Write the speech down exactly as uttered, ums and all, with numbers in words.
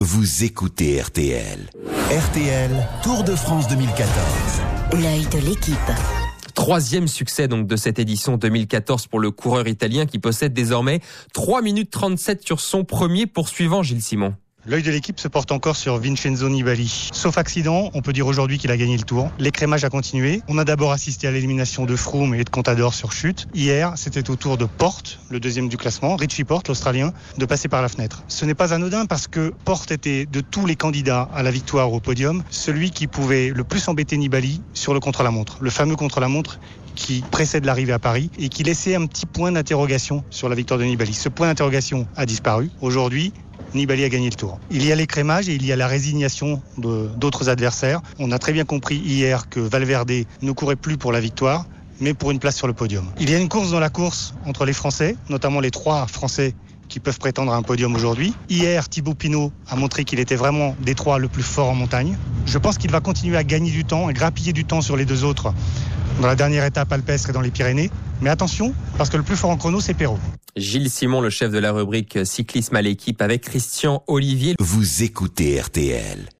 Vous écoutez R T L. R T L, Tour de France deux mille quatorze. L'œil de l'équipe. Troisième succès donc de cette édition deux mille quatorze pour le coureur italien qui possède désormais trois minutes trente-sept sur son premier poursuivant, Gilles Simon. L'œil de l'équipe se porte encore sur Vincenzo Nibali. Sauf accident, on peut dire aujourd'hui qu'il a gagné le Tour. L'écrémage a continué. On a d'abord assisté à l'élimination de Froome et de Contador sur chute. Hier, c'était au tour de Porte, le deuxième du classement, Richie Porte, l'Australien, de passer par la fenêtre. Ce n'est pas anodin parce que Porte était, de tous les candidats à la victoire au podium, celui qui pouvait le plus embêter Nibali sur le contre-la-montre. Le fameux contre-la-montre qui précède l'arrivée à Paris et qui laissait un petit point d'interrogation sur la victoire de Nibali. Ce point d'interrogation a disparu. Aujourd'hui, Nibali a gagné le Tour. Il y a l'écrémage et il y a la résignation de, d'autres adversaires. On a très bien compris hier que Valverde ne courait plus pour la victoire, mais pour une place sur le podium. Il y a une course dans la course entre les Français, notamment les trois Français qui peuvent prétendre à un podium aujourd'hui. Hier, Thibaut Pinot a montré qu'il était vraiment des trois le plus fort en montagne. Je pense qu'il va continuer à gagner du temps, à grappiller du temps sur les deux autres dans la dernière étape alpestre et dans les Pyrénées. Mais attention, parce que le plus fort en chrono, c'est Perrault. Gilles Simon, le chef de la rubrique cyclisme à l'équipe avec Christian Olivier. Vous écoutez R T L.